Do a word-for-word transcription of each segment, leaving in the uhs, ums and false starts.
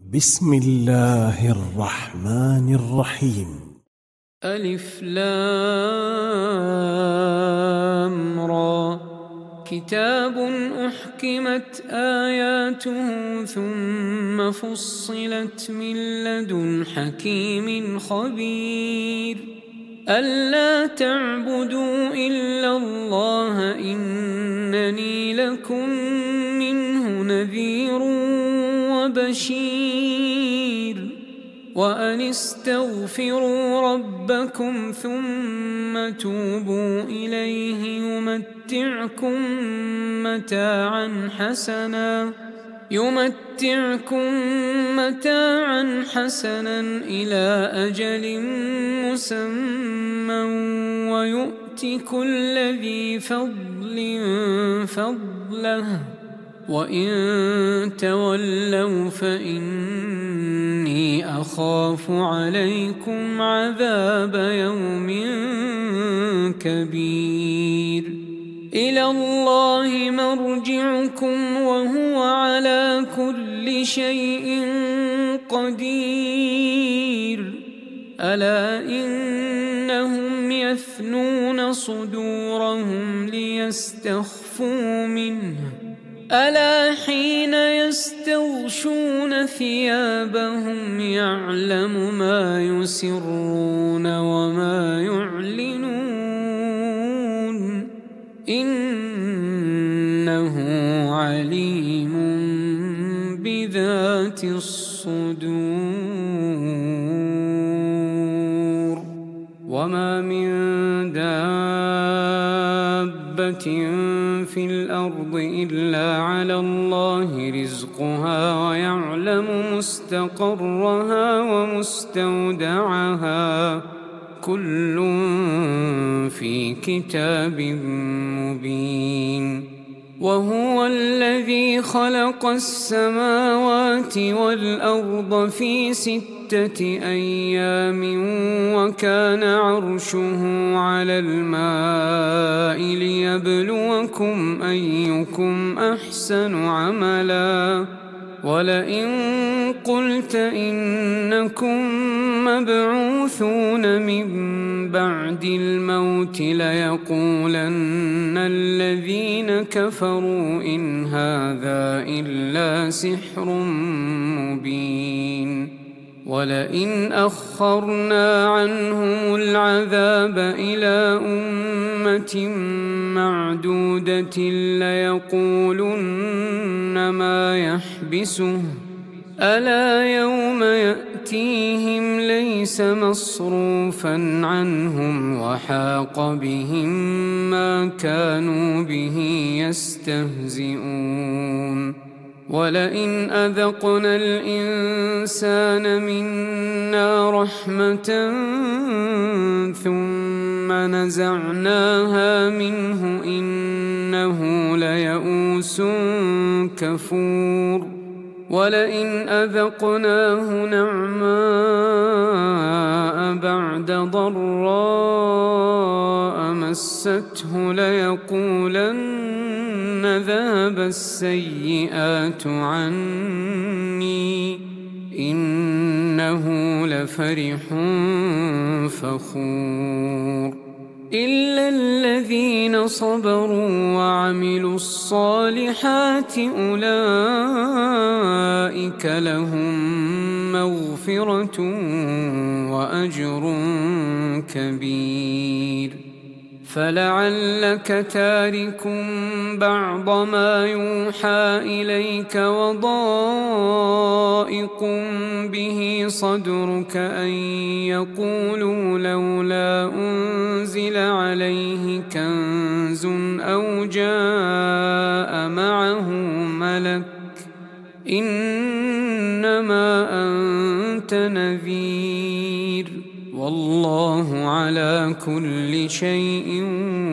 بسم الله الرحمن الرحيم. ألف لام را. كتاب أحكمت آياته ثم فصلت من لدن حكيم خبير. ألا تعبدوا إلا الله إنني لكم منه نذير وبشير. وأن استغفروا ربكم ثم توبوا إليه يمتعكم متاعا حسنا يمتعكم متاعا حسنا إلى أجل مسمى ويؤت كل ذي فضل فضله وإن تولوا فإني أخاف عليكم عذاب يوم كبير. إلى الله مرجعكم وهو على كل شيء قدير. ألا إنهم يثنون صدورهم ليستخفوا منه ألا حين يستغشون ثيابهم يعلم ما يسرون وما يعلنون إنه عليم بذات الصدور. وما من دابة في الأرض إلا على الله رزقها ويعلم مستقرها ومستودعها كل في كتاب مبين. وهو الذي خلق السماوات والأرض في ستة أيام وكان عرشه على الماء ليبلوكم أيكم أحسن عملا. ولئن قلت إنكم مبعوثون من بعد الموت ليقولن الذين كفروا إن هذا إلا سحر مبين. ولئن أخرنا عنهم العذاب إلى أمة معدودة ليقولن ما يحبسه ألا يوم يأتيهم ليس مصروفا عنهم وحاق بهم ما كانوا به يستهزئون. ولئن أذقنا الإنسان منا رحمة ثم نزعناها منه إنه ليئوس كفور. ولئن أذقناه نعماء بعد ضراء مسته ليقولن ذهب السيئات عني إنه لفرح فخور. إلا الذين صبروا وعملوا الصالحات أولئك لهم مغفرة وأجر كبير. فلعلك تارك بعض ما يوحى إليك وضائق به صدرك أن يقولوا لولا أنزل عليه كنز أو جاء معه ملك إنما أنت نذير والله على كل شيء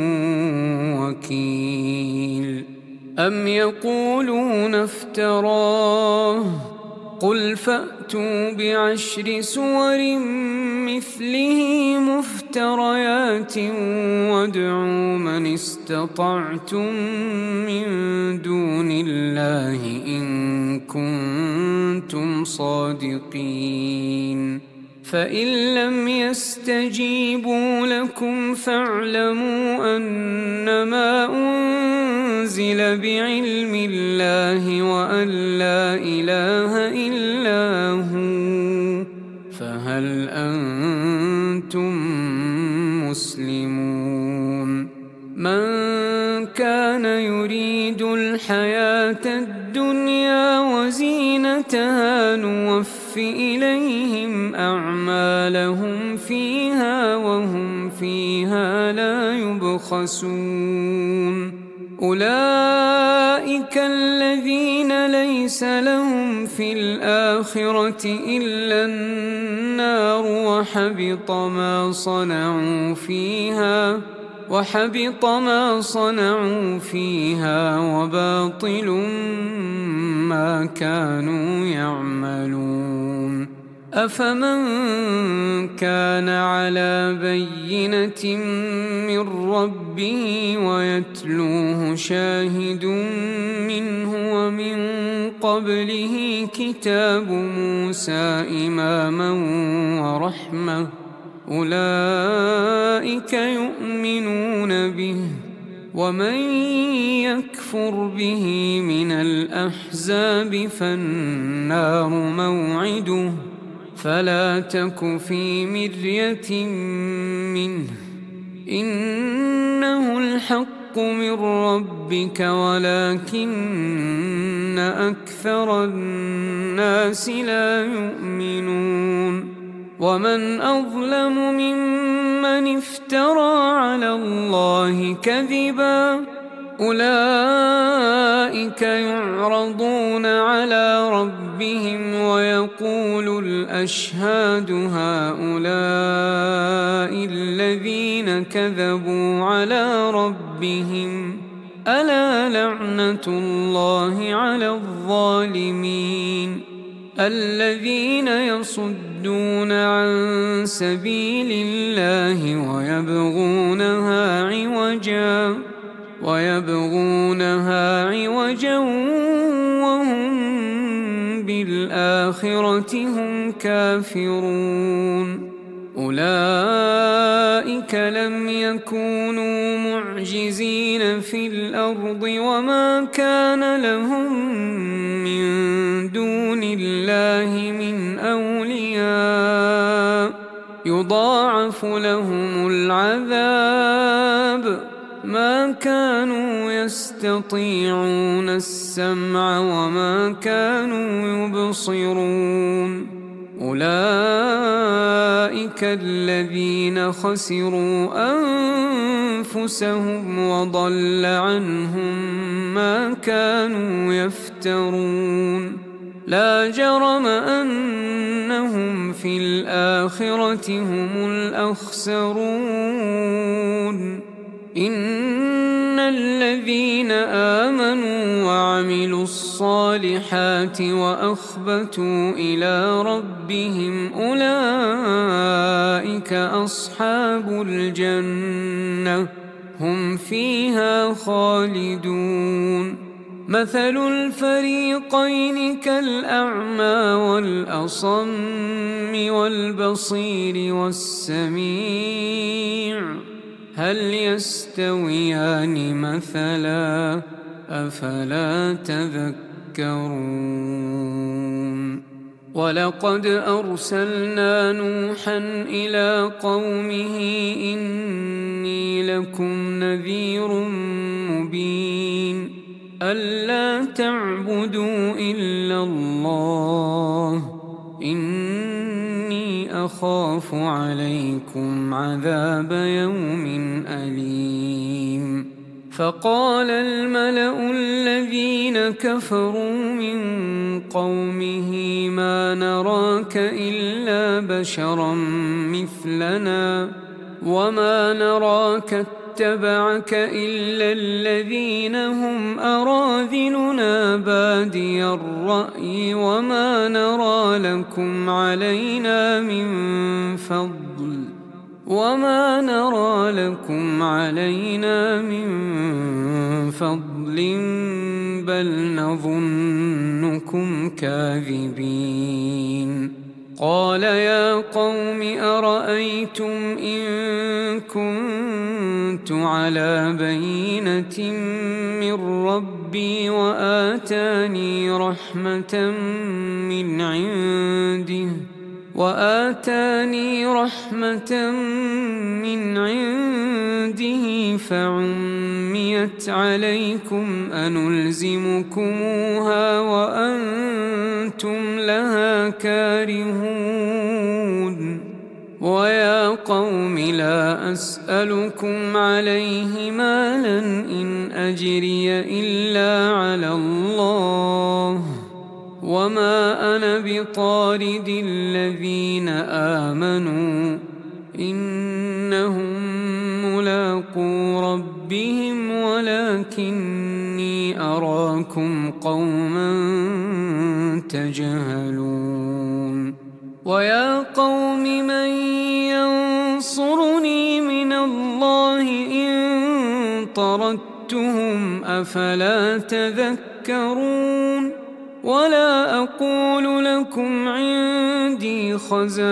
وكيل. أم يقولون افتراه قل فأتوا بعشر سور مثله مفتريات وادعوا من استطعتم من دون الله إن كنتم صادقين فإن لم يستجيبوا لكم فاعلموا أنما أنزل بعلم الله وأن لا إله إلا هو فهل أنتم مسلمون من كان يريد الحياة الدنيا وزينتها نوف إليهم أعمالهم فيها وهم فيها لا يبخسون أولئك الذين ليس لهم في الآخرة إلا النار وحبط ما صنعوا فيها وحبط ما صنعوا فيها وباطل ما كانوا يعملون أفمن كان على بينة من ربه ويتلوه شاهد منه ومن قبله كتاب موسى إماما ورحمة أولئك يؤمنون به ومن يكفر به من الأحزاب فالنار موعده فلا تك في مرية منه إنه الحق من ربك ولكن أكثر الناس لا يؤمنون ومن أظلم ممن افترى على الله كذبا أولئك يعرضون على ربهم ويقول الأشهاد هؤلاء الذين كذبوا على ربهم ألا لعنة الله على الظالمين الذين يصدون عن سبيل الله ويبغونها عوجا ويبغونها عوجا وهم بالآخرة هم كافرون أولئك لم يكونوا معجزين في الأرض وما كان لهم من دون الله من أولياء يضاعف لهم العذاب ما كانوا يستطيعون السمع وما كانوا يبصرون أولئك الذين خسروا أنفسهم وضل عنهم ما كانوا يفترون لا جرم أنهم في الآخرة هم الأخسرون إن الذين آمنوا وعملوا الصالحات وأخبتوا إلى ربهم أولئك أصحاب الجنة هم فيها خالدون مثل الفريقين كالأعمى والأصم والبصير والسميع هل يستويان مثلا أفلا تذكرون ولقد أرسلنا نوحا إلى قومه إني لكم نذير مبين ألا تعبدوا إلا الله إني أخاف عليكم عذاب يوم أليم فقال الملأ الذين كفروا من قومه ما نراك إلا بشرا مثلنا وما نراك اتبعك إلا الذين هم أراذلنا بادي الرأي وما نرى لكم علينا من فضل وما نرى لكم علينا من فضل بل نظنكم كاذبين قال يا قوم أرأيتم إن كنت على بينة من ربي وآتاني رحمة من عنده وآتاني رحمة من عنده فعميت عليكم أنلزمكموها وأنتم لها كارهون ويا قوم لا أسألكم عليه مالا إن أجري إلا على الله وما أنا بطارد الذين آمنوا إنهم ملاقو ربهم ولكني أراكم قوما تجهلون ويا قوم من ينصرني من الله إن طردتهم أفلا تذكرون ولا أقول لكم عندي خزائن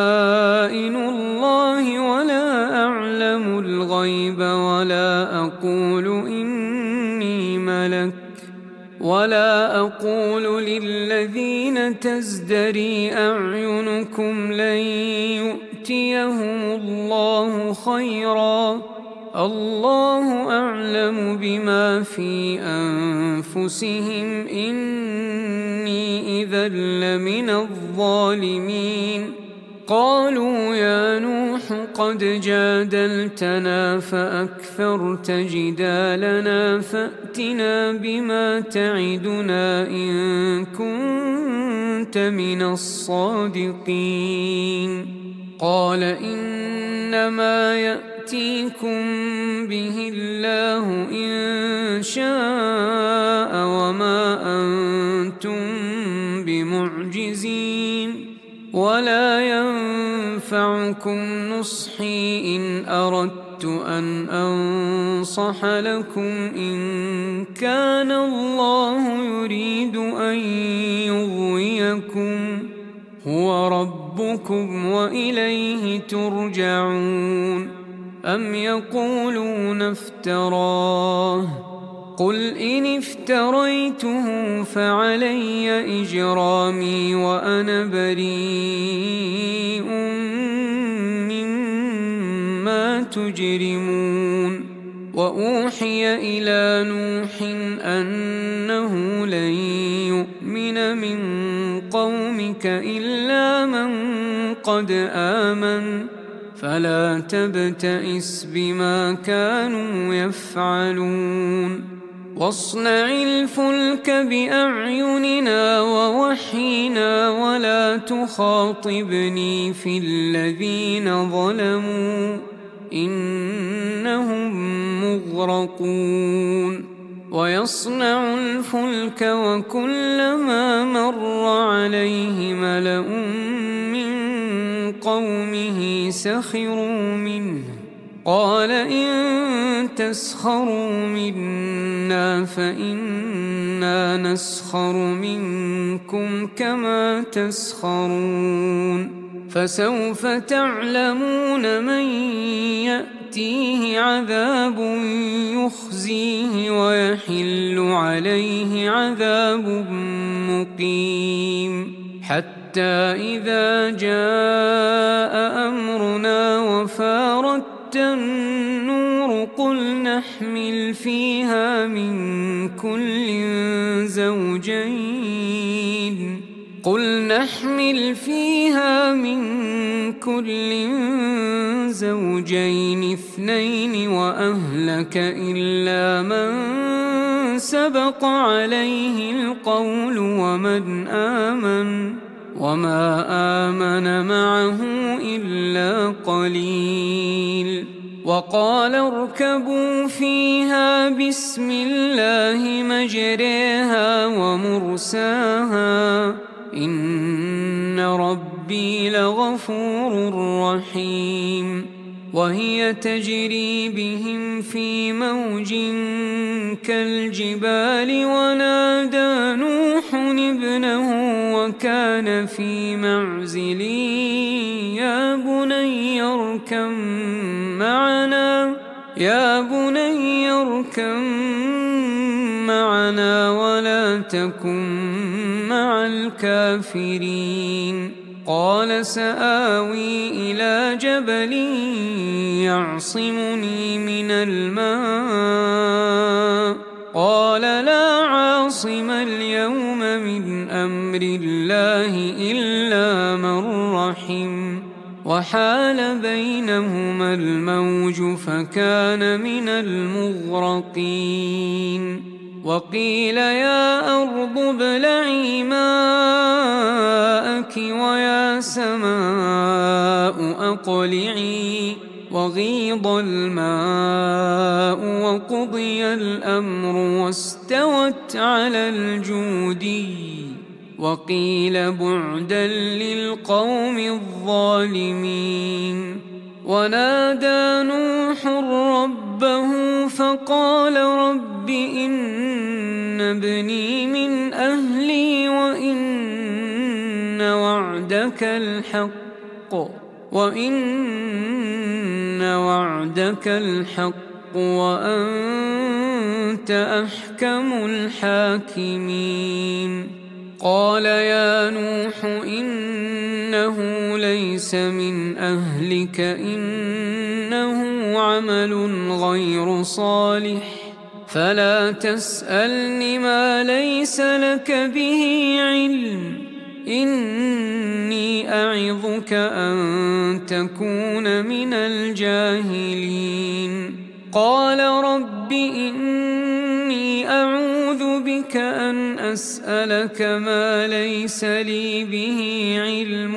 الله ولا أعلم الغيب ولا أقول إني ملك ولا أقول للذين تزدري أعينكم لن يؤتيهم الله خيرا الله أعلم بما في أنفسهم إني إذا لمن الظالمين قالوا يا نوح قد جادلتنا فأكثرت جدالنا فأتنا بما تعدنا إن كنت من الصادقين قال إنما يأتيكم به الله إن شاء وما أنتم بمعجزين ولا ينفعكم نصحي إن أردت أن أنصح لكم إن كان الله يريد أن يغويكم هو ربكم وإليه ترجعون أم يقولون افتراه قل إن افتريته فعلي إجرامي وأنا بريء مما تجرمون وأوحي إلى نوح أنه لن يؤمن من قومك إلا من قد آمن فلا تبتئس بما كانوا يفعلون واصنع الفلك بأعيننا ووحينا ولا تخاطبني في الذين ظلموا إنهم مغرقون ويصنع الفلك وكلما مر عليه ملأ من قومه سخروا منه قال إن تسخروا منا فإنا نسخر منكم كما تسخرون فسوف تعلمون من يأتيه عذاب يخزيه ويحل عليه عذاب مقيم حتى إذا جاء أمرنا وفارت النور قل نحمل فيها من كل زوجين قل نحمل فيها من كل زوجين اثنين وأهلك إلا من سبق عليه القول ومن آمن وما آمن معه إلا قليل وقال اركبوا فيها بسم الله مجريها ومرساها إن ربي لغفور رحيم وهي تجري بهم في موج كالجبال ونادى نوح ابنه وكان في معزل يا بني اركب معنا يا بني اركب معنا ولا تكن مع الكافرين قال سآوي إلى جبل يعصمني من الماء قال لا عاصم اليوم من أمر الله إلا من رحم وحال بينهما الموج فكان من المغرقين وقيل يا أرض ابلعي ماءك ويا سماء أقلعي وغيض الماء وقضي الأمر واستوت على الجودي وقيل بعدا للقوم الظالمين ونادى نوح ربه فقال رب إن ابني من أهلي وإن وعدك الحق وإن وعدك الحق وأنت أحكم الحاكمين قال يا نوح إنه ليس من أهلك إنه عمل غير صالح فلا تسألني ما ليس لك به علم إني أعظك أن تكون من الجاهلين قال رب إني أعوذ بك أن أسألك ما ليس لي به علم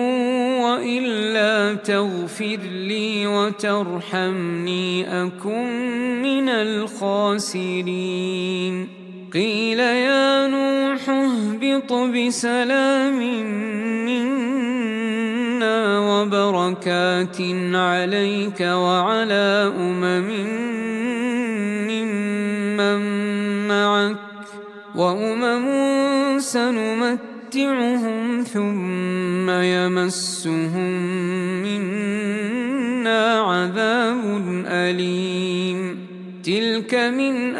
وإلا تغفر لي وترحمني أكن من الخاسرين قيل يا نوح اهبط بسلام منا وبركات عليك وعلى أمم ممن معك وأمم سنمتعهم ثم يمسهم منا عذاب أليم تلك من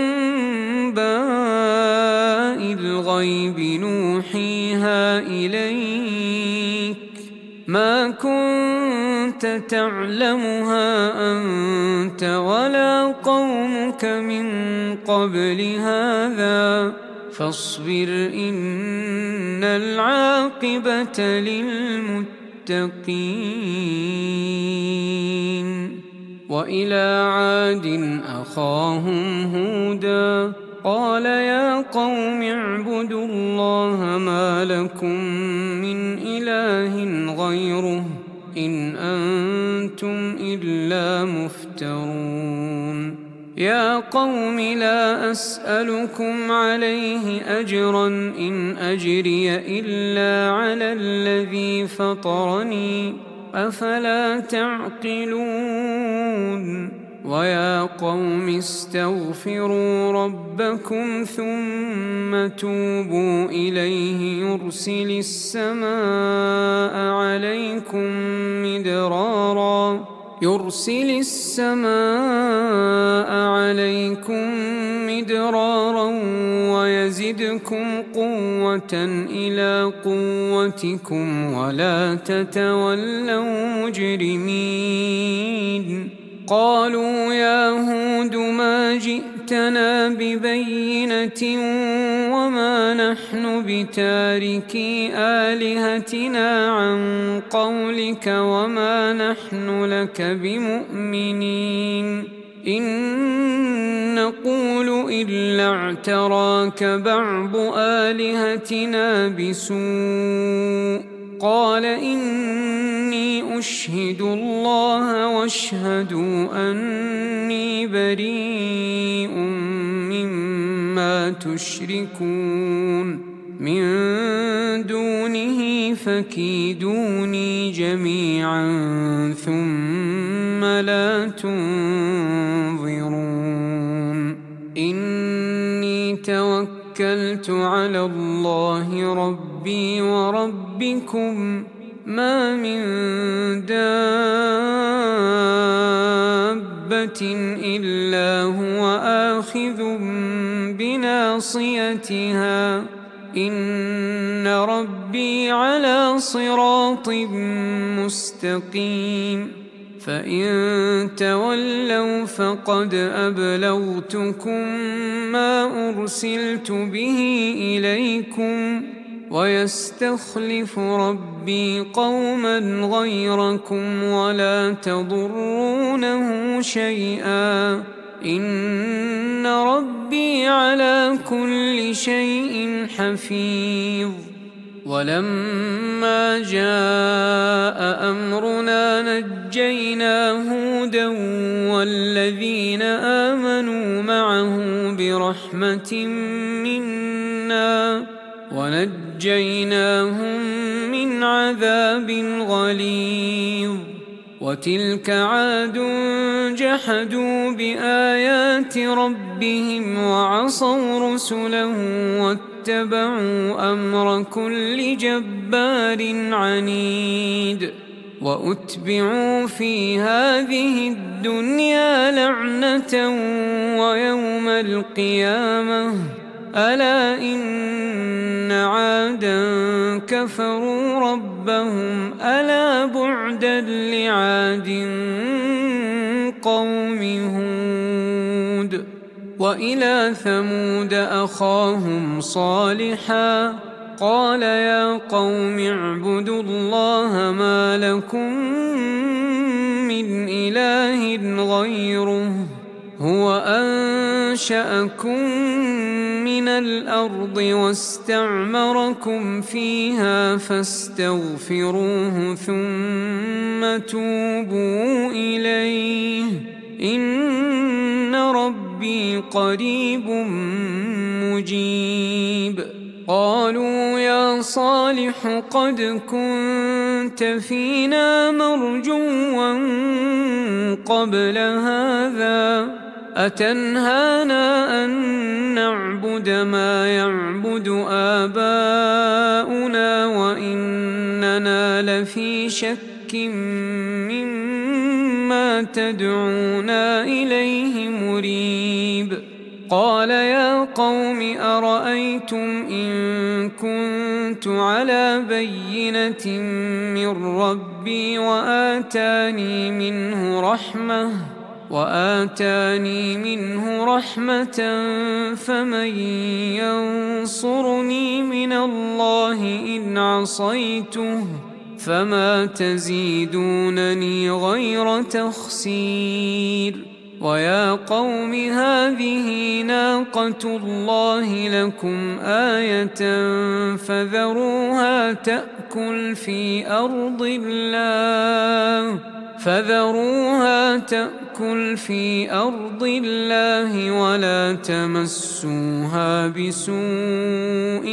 أنباء الغيب نوحيها إليك ما كنت تعلمها أنت ولا قومك من قبل هذا فاصبر إن العاقبة للمتقين وإلى عاد أخاهم هودا قال يا قوم اعبدوا الله ما لكم من إله غيره إن أنتم إلا مفترون يا قوم لا أسألكم عليه أجرا إن أجري إلا على الذي فطرني أفلا تعقلون ويا قوم استغفروا ربكم ثم توبوا إليه يرسل السماء عليكم مدرارا يرسل السماء عليكم مدرارا ويزدكم قوة إلى قوتكم ولا تتولوا مجرمين قالوا يا هود ما جئتنا ببينة وما نحن بتاركي آلهتنا عن قولك وما نحن لك بمؤمنين إن نقول إلا اعتراك بعض آلهتنا بسوء قال إني أشهد الله واشهدوا أني بريء مما تشركون من دونه فكيدوني جميعا ثم لا تنظرون إني توكلت على الله ربي وربكم ما من دابة إلا هو آخذ بناصيتها إن ربي على صراط مستقيم فإن تولوا فقد أبلغتكم ما أرسلت به إليكم ويستخلف ربي قوما غيركم ولا تضرونه شيئا إن ربي على كل شيء حفيظ ولما جاء أمرنا نجينا هودا والذين آمنوا معه برحمة منا ونجيناهم من عذاب غليظ وتلك عاد جحدوا بآيات ربهم وعصوا رسله واتبعوا أمر كل جبار عنيد وأتبعوا في هذه الدنيا لعنة ويوم القيامة ألا إن عادا كفروا ربهم ألا بعدا لعاد قوم هود وإلى ثمود أخاهم صالحا قال يا قوم اعبدوا الله ما لكم من إله غيره هو أنشأكم من الأرض واستعمركم فيها فاستغفروه ثم توبوا إليه إن ربي قريب مجيب قالوا يا صالح قد كنت فينا مرجوا قبل هذا أتنهانا أن نعبد ما يعبد آباؤنا وإننا لفي شك مما تدعونا إليه مريب قال يا قوم أرأيتم إن كنت على بينة من ربي وآتاني منه رحمة وآتاني منه رحمة فمن ينصرني من الله إن عصيته فما تزيدونني غير تخسير ويا قوم هذه ناقة الله لكم آية فذروها تأكل في أرض الله فذروها تأكل في أرض الله ولا تمسوها بسوء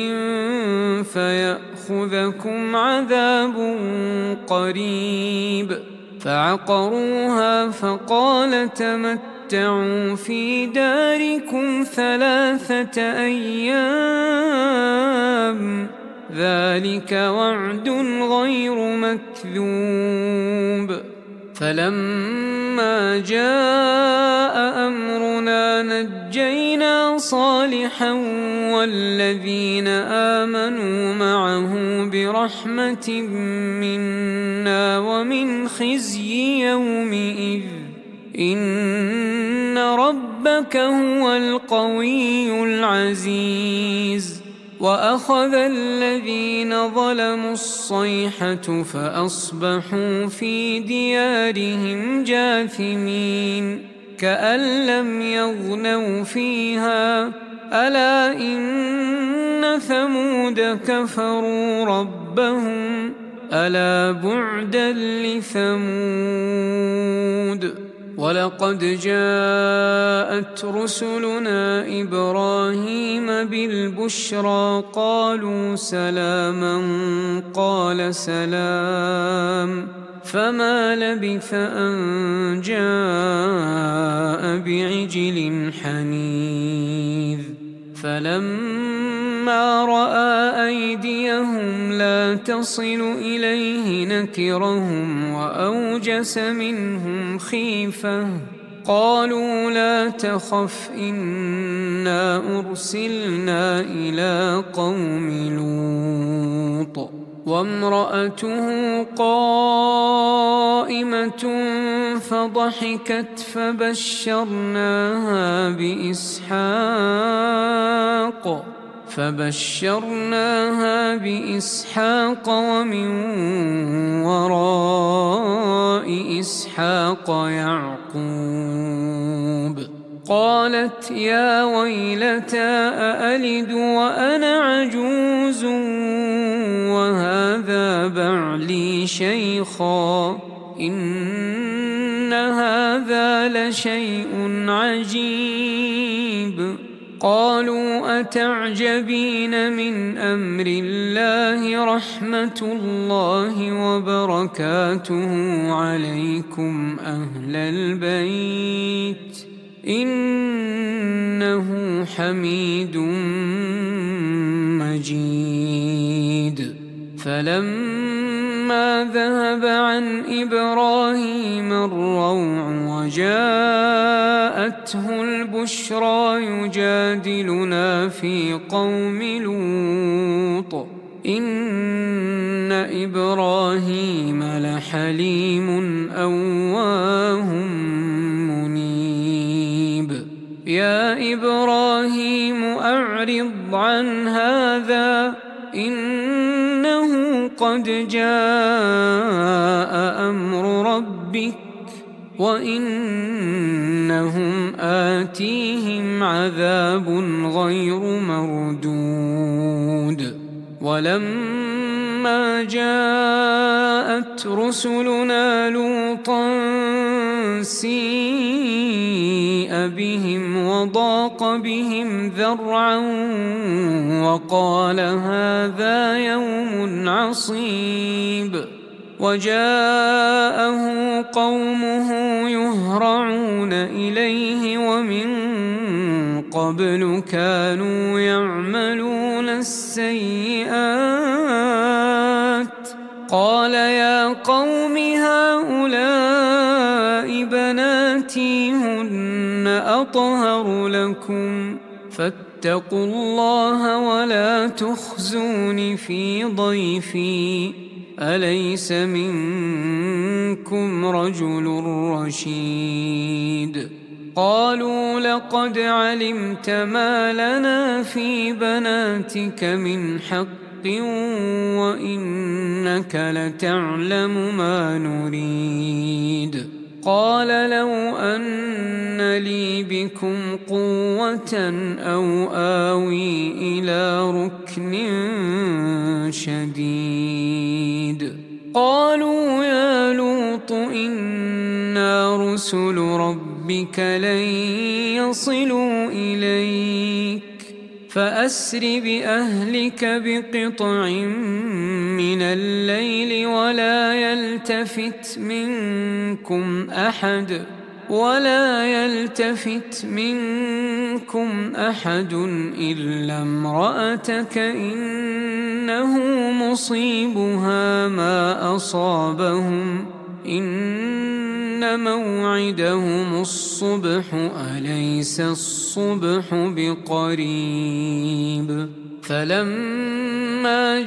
فيأخذكم عذاب قريب فعقروها فقال تمتعوا في داركم ثلاثة أيام ذلك وعد غير مكذوب فلما جاء أمرنا نجينا صالحا والذين آمنوا معه برحمة منا ومن خزي يومئذ إن ربك هو القوي العزيز وأخذ الذين ظلموا الصيحة فأصبحوا في ديارهم جاثمين كأن لم يغنوا فيها ألا إن ثمود كفروا ربهم ألا بعدا لثمود ولقد جاءت رسلنا إبراهيم بالبشرى قالوا سلاما قال سلام فما لبث أن جاء بعجل حنيذ فلما رأى أيديهم لا تصل إليه نكرهم وأوجس منهم خيفة قالوا لا تخف إنا أرسلنا إلى قوم لوط وامرأته قائمة فضحكت فبشرناها بإسحاق فبشرناها بإسحاق ومن وراء إسحاق يعقوب قالت يا ويلتى أألد وأنا عجوز وهذا بعلي شيخا إن هذا لشيء عجيب قالوا أتعجبين من أمر الله رحمة الله وبركاته عليكم أهل البيت إنه حميد مجيد فلما ذهب عن إبراهيم الروع وجاءته البشرى يجادلنا في قوم لوط إن إبراهيم لحليم أواه منيب يا إبراهيم أعرض عن هذا إنه قد جاء أمر ربك وإنهم آتيهم عذاب غير مردود ولما جاءت رسلنا لوطا سيء بهم وضاق بهم ذرعا وقال هذا يوم عصيب وجاءه قومه يهرعون إليه ومن قبل كانوا يعملون السيئات قال يا قوم هؤلاء بناتي هن أطهر لكم فاتقوا الله ولا تخزون في ضيفي أليس منكم رجل رشيد قالوا لقد علمت ما لنا في بناتك من حق وإنك لتعلم ما نريد قال لو أن لي بكم قوة أو آوي إلى ركن شديد قالوا يا لوط إنا رسل ربك لن يصلوا إليك فأسر بأهلك بقطع من الليل ولا يلتفت منكم أحد ولا يلتفت منكم أحد إلا امرأتك إنه مصيبها ما أصابهم إن موعدهم الصبح أليس الصبح بقريب فلما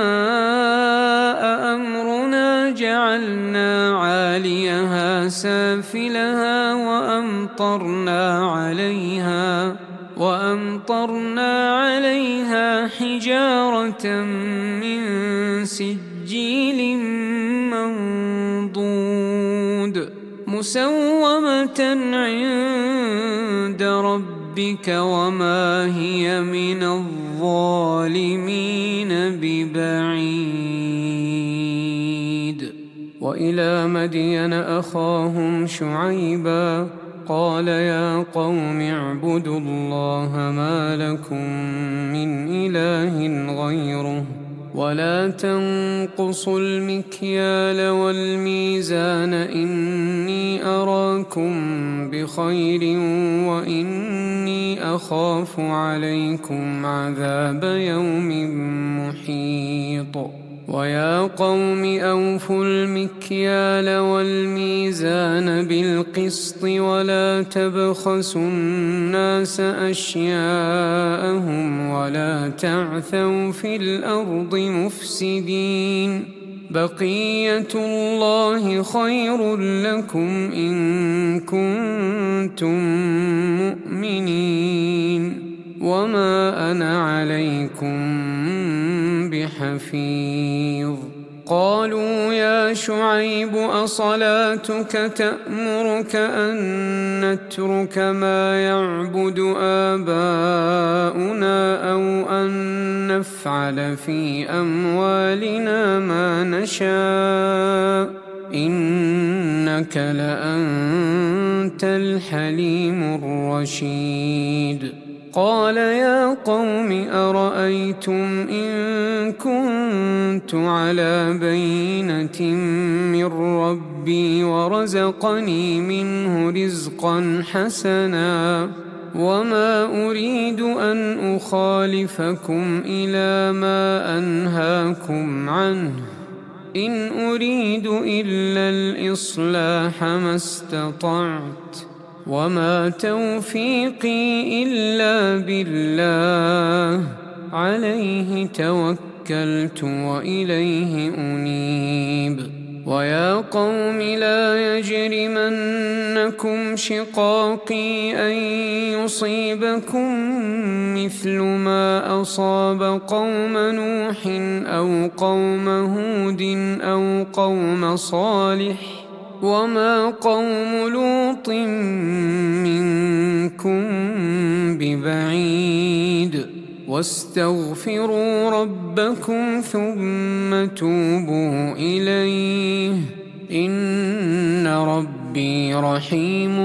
جاء أمرنا جعلنا عاليها سافلها وأمطرنا عليها وأمطرنا عليها حجارة من سجيل منضود مسومة عند ربك وما هي من الظالمين ببعيد وإلى مدين أخاهم شعيبا قال يا قوم اعبدوا الله ما لكم من إله غيره ولا تنقصوا المكيال والميزان إني أراكم بخير وإني أخاف عليكم عذاب يوم محيط ويا قوم أوفوا المكيال والميزان بالقسط ولا تبخسوا الناس أشياءهم ولا تعثوا في الأرض مفسدين بقية الله خير لكم إن كنتم مؤمنين وما أنا عليكم بحفيظ قالوا يا شعيب أصلاتك تأمرك أن نترك ما يعبد آباؤنا أو أن نفعل في أموالنا ما نشاء إنك لأنت الحليم الرشيد قال يا قوم أرأيتم إن كنت على بينة من ربي ورزقني منه رزقا حسنا وما أريد أن أخالفكم إلى ما أنهاكم عنه إن أريد إلا الإصلاح ما استطعت وما توفيقي إلا بالله عليه توكلت وإليه أنيب ويا قوم لا يجرمنكم شقاقي أن يصيبكم مثل ما أصاب قوم نوح أو قوم هود أو قوم صالح وما قوم لوط منكم ببعيد واستغفروا ربكم ثم توبوا إليه إن ربي رحيم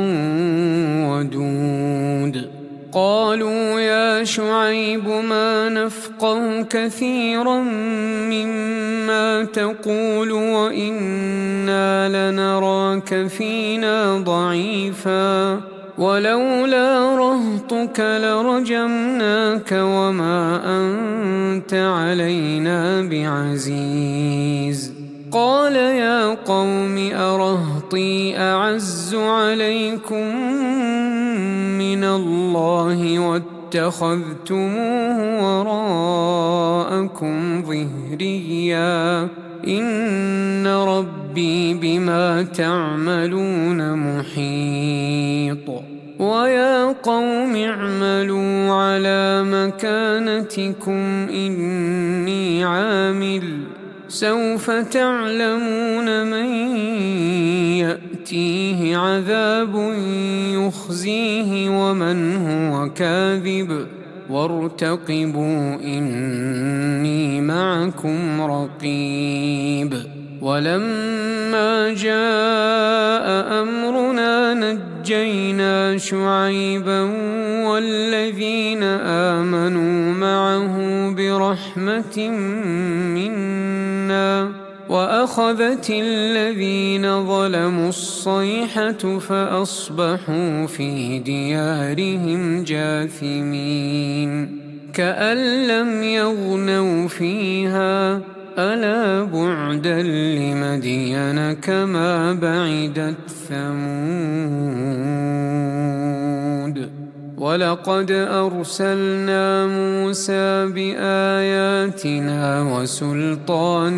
ودود قالوا يا شعيب ما نفقه كثيرا مما تقول وإنا لنراك فينا ضعيفا ولولا رهطك لرجمناك وما أنت علينا بعزيز قال يا قوم أرهطي أعز عليكم من الله واتخذتموه وراءكم ظهريا إن ربي بما تعملون محيط ويا قوم اعملوا على مكانتكم إني عامل سوف تعلمون من يأتيه عذاب يخزيه ومن هو كاذب وارتقبوا إني معكم رقيب ولما جاء أمرنا نجينا شعيبا والذين آمنوا معه برحمة منا وأخذت الذين ظلموا الصيحة فأصبحوا في ديارهم جاثمين كأن لم يغنوا فيها ألا بعدا لمدين كما بعدت ثمود ولقد أرسلنا موسى بآياتنا وسلطان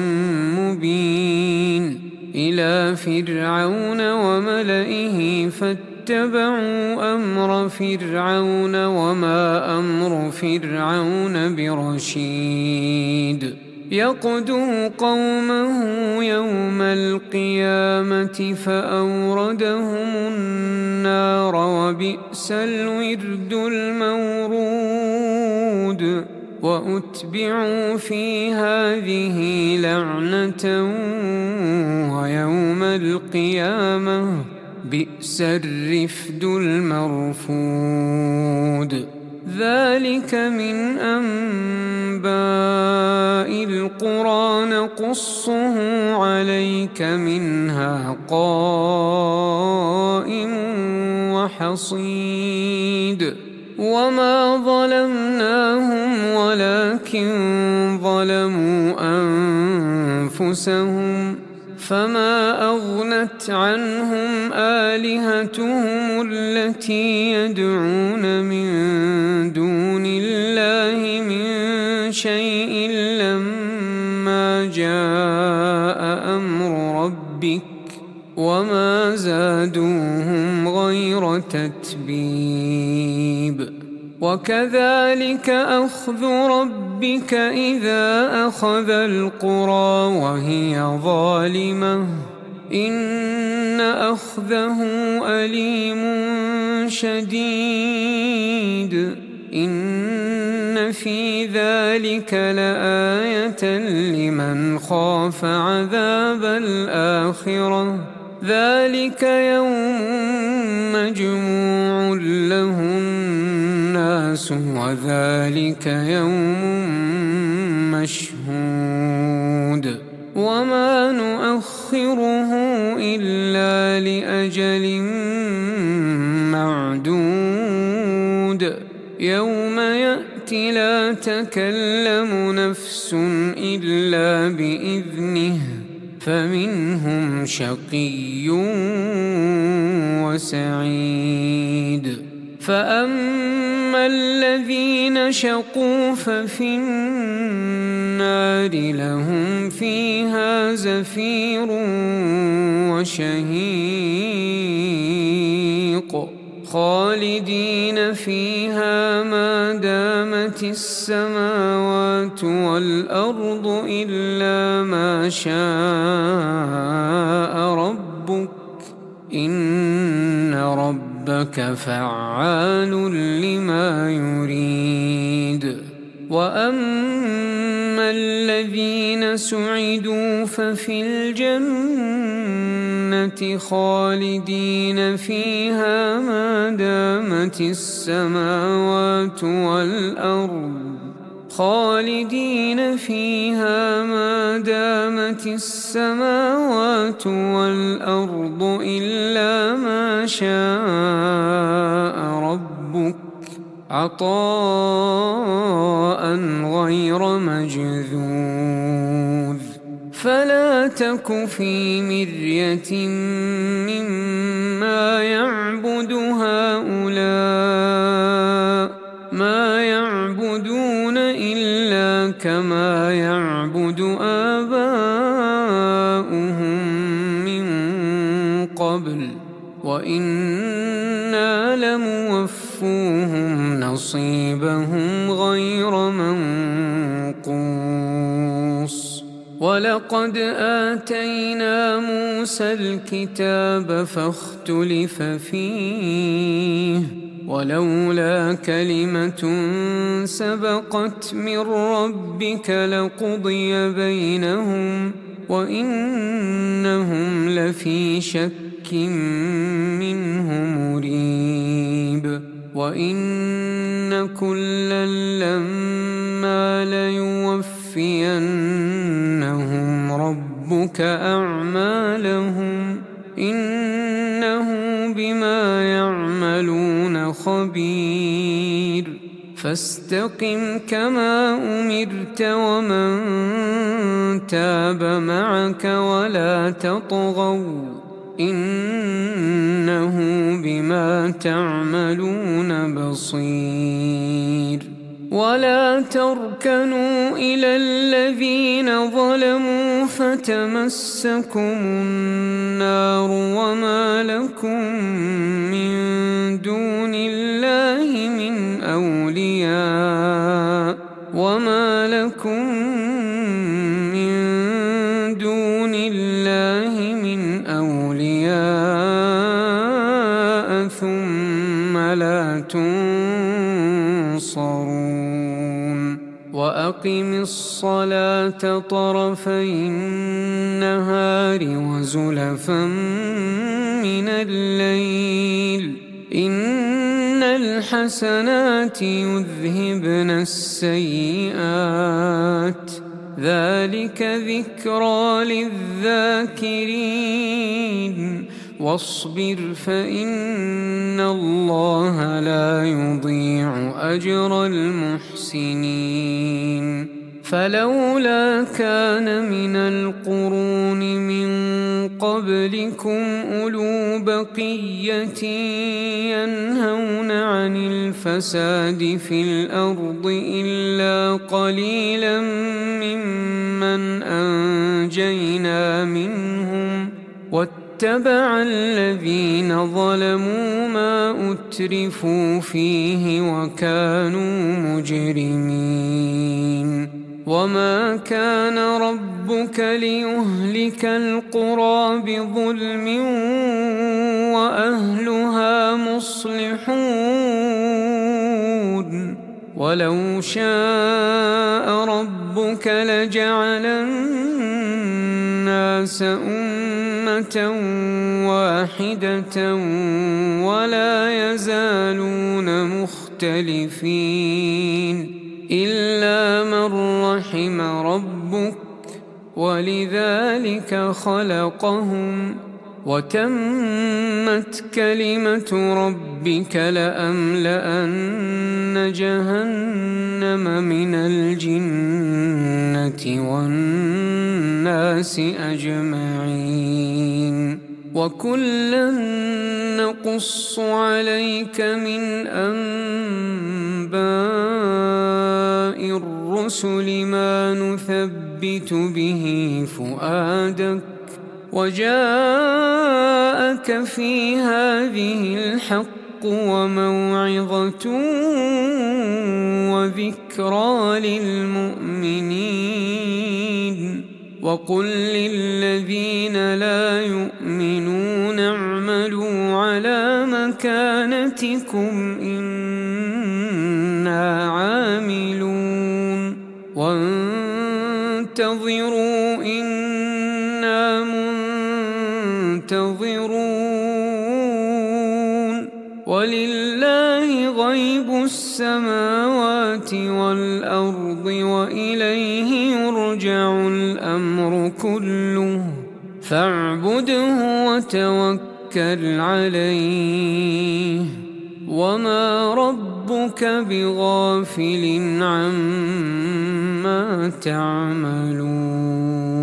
مبين إلى فرعون وملئه فاتبعوا أمر فرعون وما أمر فرعون برشيد يقدم قومه يوم القيامة فأوردهم النار وبئس الورد المورود وأتبعوا في هذه لعنة القيامة بئس الرفد المرفود ذلك من أنباء القرى نقصه عليك منها قائم وحصيد وما ظلمناهم ولكن ظلموا أنفسهم فما أغنت عنهم آلهتهم التي يدعون من دون الله من شيء لما جاء أمر ربك وما زادوهم غير تتبيب وكذلك أخذ ربك إذا أخذ القرى وهي ظالمة إن أخذه أليم شديد إن في ذلك لآية لمن خاف عذاب الآخرة ذلك يوم مجموع له الناس وذلك يوم مشهود وما نؤخره إلا لأجل معدود يوم يأتي لا تكلم نفس إلا بإذنه فمنهم شقي وسعيد فأما الذين شقوا ففي النار لهم فيها زفير وشهيق خالدين فيها ما دامت السماوات والأرض إلا ما شاء ربك إن ربك فعال لما يريد وأما الذين سعدوا ففي الجنة خالدين فيها ما دامت السماوات والأرض خالدين فيها ما دامت السماوات والأرض إلا ما شاء ربك عطاء غير مجذوذ فلا تك في مرية مما يعبد هؤلاء ما يعبدون إلا كما يعبد آباؤهم من قبل وإنا لموفوهم نصيبهم غير منقوص ولقد آتينا موسى الكتاب فاختلف فيه ولولا كلمة سبقت من ربك لقضي بينهم وإنهم لفي شك منه مريب وإن كلا لما ليوفينهم ربك أعمالهم إنه بما يعملون خبير فاستقم كما أمرت ومن تاب معك ولا تطغوا إنه بما تعملون بصير ولا تركنوا إلى الذين ظلموا فتمسكم النار وما لكم من دون الله من أولياء وما لكم من دون الله من أولياء ثم لا تنصرون وأقم الصلاة طرفي النهار وزلفا من الليل إن الحسنات يذهبن السيئات ذلك ذكرى للذاكرين واصبر فإن الله لا يضيع أجر المحسنين فلولا كان من القرون من قبلكم أولو بقية ينهون عن الفساد في الأرض إلا قليلا ممن أنجينا منهم واتبع الذين ظلموا ما أترفوا فيه وكانوا مجرمين وما كان ربك ليهلك القرى بظلم وأهلها مصلحون ولو شاء ربك لجعل الناس أمة واحدة ولا يزالون مختلفين إلا من رحم ربك ولذلك خلقهم وتمت كلمة ربك لأملأن جهنم من الجنة والناس أجمعين وكلا نقص عليك من أنباء الرسل ما نثبت به فؤادك وجاءك في هذه الحق وموعظة وذكرى للمؤمنين وقل للذين لا يؤمنون اعملوا على مكانتكم إنا عاملون وانتظروا إنا منتظرون ولله غيب السماوات والأرض وإليه يرجع الأمر كله فاعبده وتوكل عليه وما ربك بغافل عما تعملون.